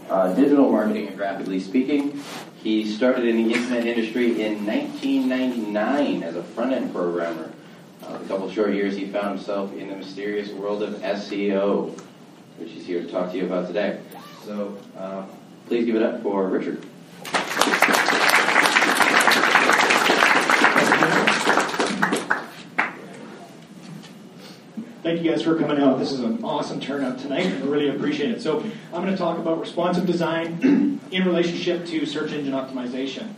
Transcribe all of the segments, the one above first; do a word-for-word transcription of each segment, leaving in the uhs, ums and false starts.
uh, digital marketing and rapidly speaking. He started in the internet industry in nineteen ninety-nine as a front-end programmer. Uh, a couple short years, he found himself in the mysterious world of S E O, which he's here to talk to you about today. So, uh, please give it up for Richard. Thank you guys for coming out. This is an awesome turnout tonight. I really appreciate it. So I'm going to talk about responsive design in relationship to search engine optimization.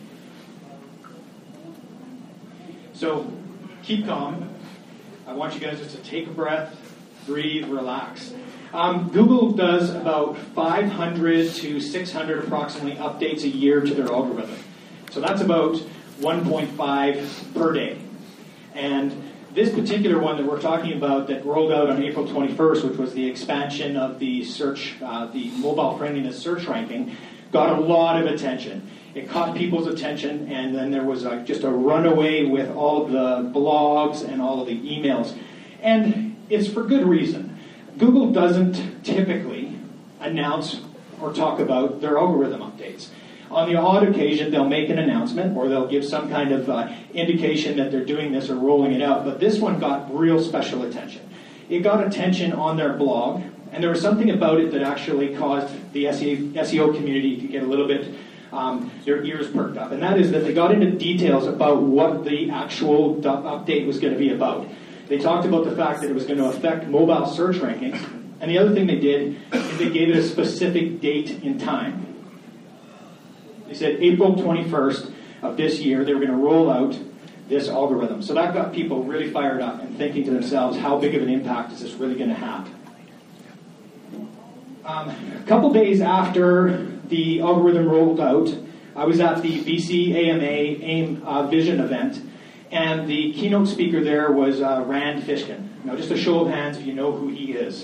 So keep calm. I want you guys just to take a breath, breathe, relax. Um, Google does about five hundred to six hundred approximately updates a year to their algorithm. So that's about one point five per day. And this particular one that we're talking about that rolled out on April twenty-first, which was the expansion of the search, uh, the mobile friendliness search ranking, got a lot of attention. It caught people's attention, and then there was a, just a runaway with all of the blogs and all of the emails. And it's for good reason. Google doesn't typically announce or talk about their algorithm updates. On the odd occasion, they'll make an announcement or they'll give some kind of uh, indication that they're doing this or rolling it out. But this one got real special attention. It got attention on their blog, and there was something about it that actually caused the S E O community to get a little bit, um, their ears perked up. And that is that they got into details about what the actual d- update was going to be about. They talked about the fact that it was going to affect mobile search rankings. And the other thing they did is they gave it a specific date in time. They said April twenty-first of this year, they were going to roll out this algorithm. So that got people really fired up and thinking to themselves, how big of an impact is this really going to have? Um, a couple days after the algorithm rolled out, I was at the B C A M A AIM uh, Vision event, and the keynote speaker there was uh, Rand Fishkin. Now, just a show of hands if you know who he is.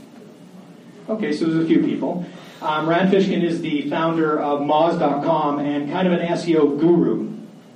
Okay, so there's a few people. Um, Rand Fishkin is the founder of Moz dot com and kind of an S E O guru.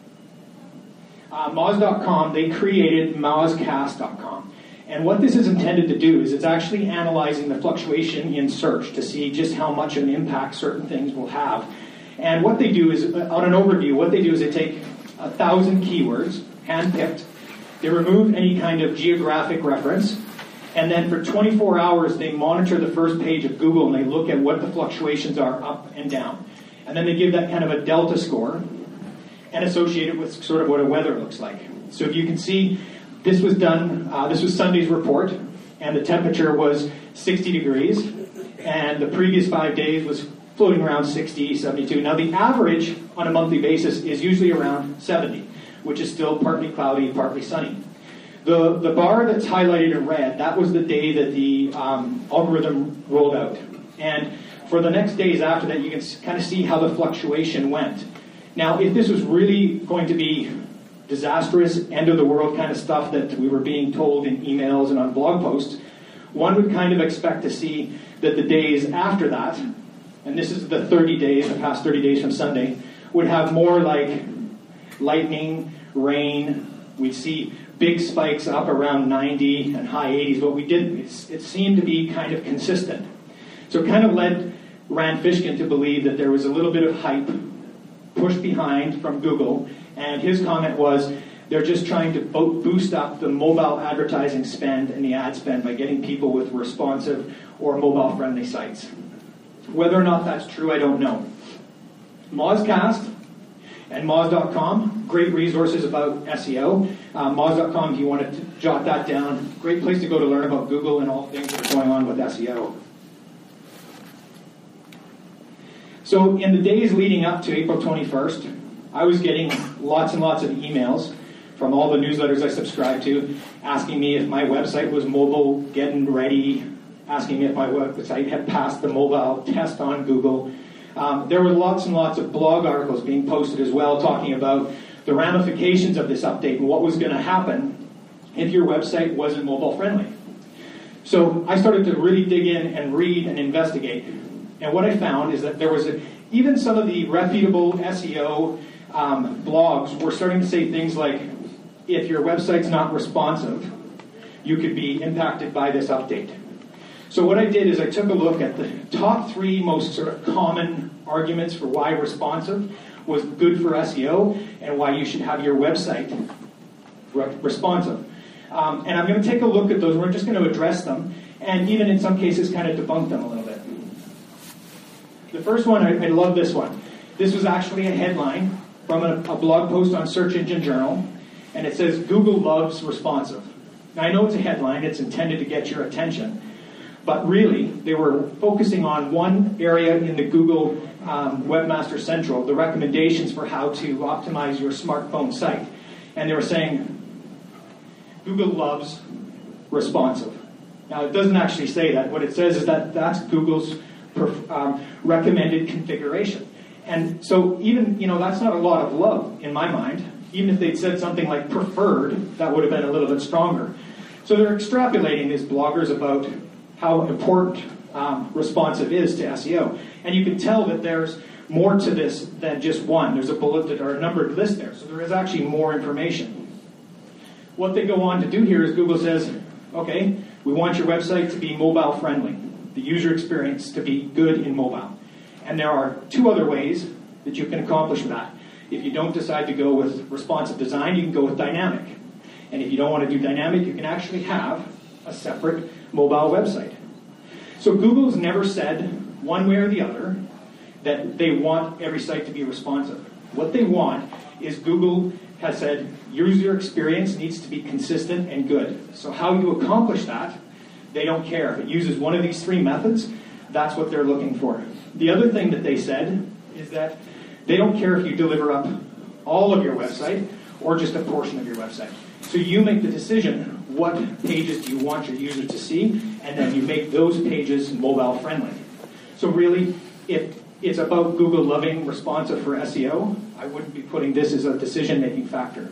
Uh, Moz dot com, they created Mozcast dot com. And what this is intended to do is it's actually analyzing the fluctuation in search to see just how much of an impact certain things will have. And what they do is, on an overview, what they do is they take a thousand keywords, hand-picked, they remove any kind of geographic reference, and then for twenty-four hours, they monitor the first page of Google and they look at what the fluctuations are up and down. And then they give that kind of a delta score and associate it with sort of what a weather looks like. So if you can see, this was done, uh, this was Sunday's report, and the temperature was sixty degrees, and the previous five days was floating around sixty, seventy-two. Now the average on a monthly basis is usually around seventy, which is still partly cloudy, partly sunny. The, the bar that's highlighted in red, that was the day that the um, algorithm rolled out. And for the next days after that, you can kind of see how the fluctuation went. Now, if this was really going to be disastrous, end-of-the-world kind of stuff that we were being told in emails and on blog posts, one would kind of expect to see that the days after that, and this is the thirty days, the past thirty days from Sunday, would have more like lightning, rain. We'd see big spikes up around ninety and high eighties, but we didn't. It's, it seemed to be kind of consistent. So it kind of led Rand Fishkin to believe that there was a little bit of hype pushed behind from Google, and his comment was they're just trying to bo- boost up the mobile advertising spend and the ad spend by getting people with responsive or mobile-friendly sites. Whether or not that's true, I don't know. Mozcast and Moz dot com, great resources about S E O. Uh, Moz dot com, if you want to jot that down, great place to go to learn about Google and all things that are going on with S E O. So in the days leading up to April twenty-first, I was getting lots and lots of emails from all the newsletters I subscribed to, asking me if my website was mobile, getting ready, asking me if my website had passed the mobile test on Google. Um, there were lots and lots of blog articles being posted as well talking about the ramifications of this update and what was going to happen if your website wasn't mobile friendly. So I started to really dig in and read and investigate. And what I found is that there was a, even some of the reputable S E O um, blogs were starting to say things like, if your website's not responsive, you could be impacted by this update. So what I did is I took a look at the top three most sort of common arguments for why responsive was good for S E O and why you should have your website re- responsive. Um, and I'm going to take a look at those. We're just going to address them and even in some cases kind of debunk them a little bit. The first one, I, I love this one. This was actually a headline from a, a blog post on Search Engine Journal, and it says, Google loves responsive. Now, I know it's a headline. It's intended to get your attention. But really, they were focusing on one area in the Google um, Webmaster Central, the recommendations for how to optimize your smartphone site. And they were saying, Google loves responsive. Now, it doesn't actually say that. What it says is that that's Google's perf- um, recommended configuration. And so even, you know, that's not a lot of love in my mind. Even if they'd said something like preferred, that would have been a little bit stronger. So they're extrapolating, these bloggers, about how important um, responsive is to S E O. And you can tell that there's more to this than just one. There's a bulleted or a numbered list there. So there is actually more information. What they go on to do here is Google says, okay, we want your website to be mobile friendly, the user experience to be good in mobile. And there are two other ways that you can accomplish that. If you don't decide to go with responsive design, you can go with dynamic. And if you don't want to do dynamic, you can actually have a separate mobile website. So Google's never said one way or the other that they want every site to be responsive. What they want is Google has said user experience needs to be consistent and good. So how you accomplish that, they don't care. If it uses one of these three methods, that's what they're looking for. The other thing that they said is that they don't care if you deliver up all of your website or just a portion of your website. So you make the decision, what pages do you want your user to see, and then you make those pages mobile friendly. So really, if it's about Google loving responsive for S E O, I wouldn't be putting this as a decision-making factor.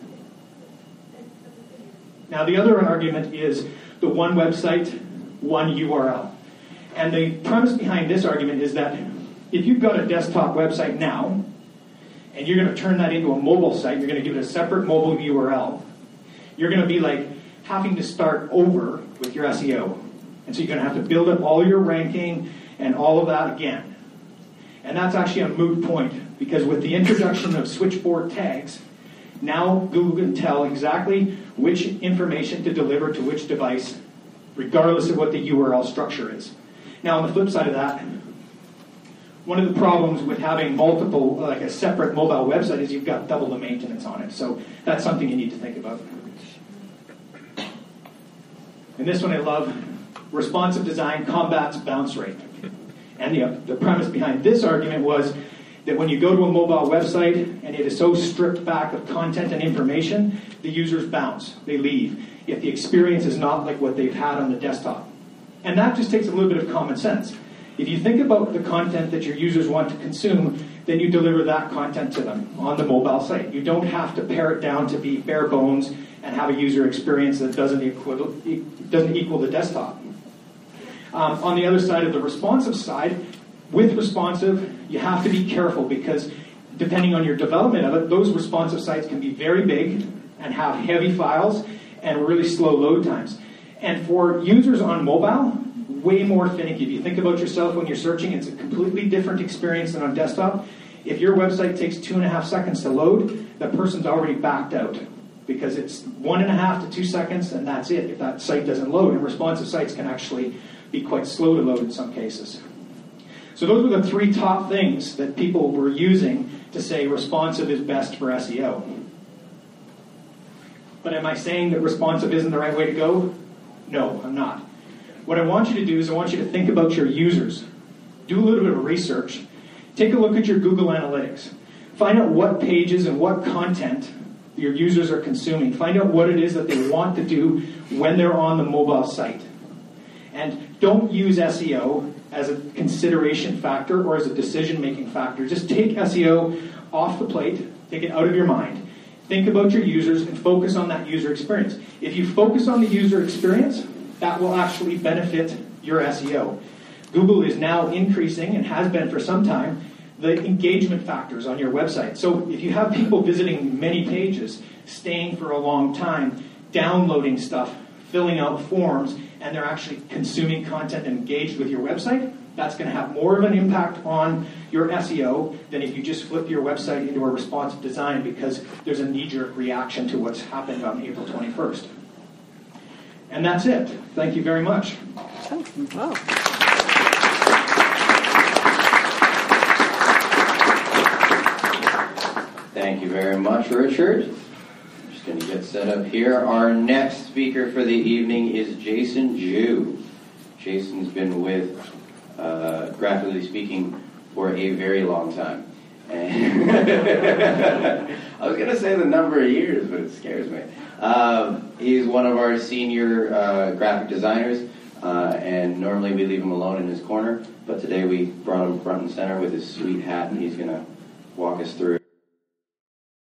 Now the other argument is the one website, one U R L. And the premise behind this argument is that if you've got a desktop website now, and you're going to turn that into a mobile site, you're going to give it a separate mobile U R L, you're going to be like having to start over with your S E O. And so you're going to have to build up all your ranking and all of that again. And that's actually a moot point, because with the introduction of switchboard tags, now Google can tell exactly which information to deliver to which device, regardless of what the U R L structure is. Now, on the flip side of that, one of the problems with having multiple, like a separate mobile website, is you've got double the maintenance on it. So that's something you need to think about. And this one I love. Responsive design combats bounce rate. And the, the premise behind this argument was that when you go to a mobile website and it is so stripped back of content and information, the users bounce. They leave if the experience is not like what they've had on the desktop. And that just takes a little bit of common sense. If you think about the content that your users want to consume, then you deliver that content to them on the mobile site. You don't have to pare it down to be bare bones and have a user experience that doesn't equal, doesn't equal the desktop. Um, on the other side of the responsive side, with responsive, you have to be careful, because depending on your development of it, those responsive sites can be very big and have heavy files and really slow load times. And for users on mobile, way more finicky. If you think about yourself when you're searching, it's a completely different experience than on desktop. If your website takes two and a half seconds to load, that person's already backed out, because it's one and a half to two seconds, and that's it if that site doesn't load. And responsive sites can actually be quite slow to load in some cases. So those were the three top things that people were using to say responsive is best for S E O. But am I saying that responsive isn't the right way to go? No, I'm not. What I want you to do is I want you to think about your users. Do a little bit of research. Take a look at your Google Analytics. Find out what pages and what content your users are consuming. Find out what it is that they want to do when they're on the mobile site. And don't use S E O as a consideration factor or as a decision-making factor. Just take S E O off the plate, take it out of your mind. Think about your users and focus on that user experience. If you focus on the user experience, that will actually benefit your S E O. Google is now increasing, and has been for some time, the engagement factors on your website. So if you have people visiting many pages, staying for a long time, downloading stuff, filling out forms, and they're actually consuming content and engaged with your website, that's going to have more of an impact on your S E O than if you just flip your website into a responsive design because there's a knee-jerk reaction to what's happened on April twenty-first. And that's it. Thank you very much. Oh, wow. Thank you very much, Richard. I'm just going to get set up here. Our next speaker for the evening is Jason Jew. Jason's been with uh, Graphically Speaking for a very long time. And I was going to say the number of years, but it scares me. Um, he's one of our senior uh, graphic designers, uh, and normally we leave him alone in his corner, but today we brought him front and center with his sweet hat, and he's going to walk us through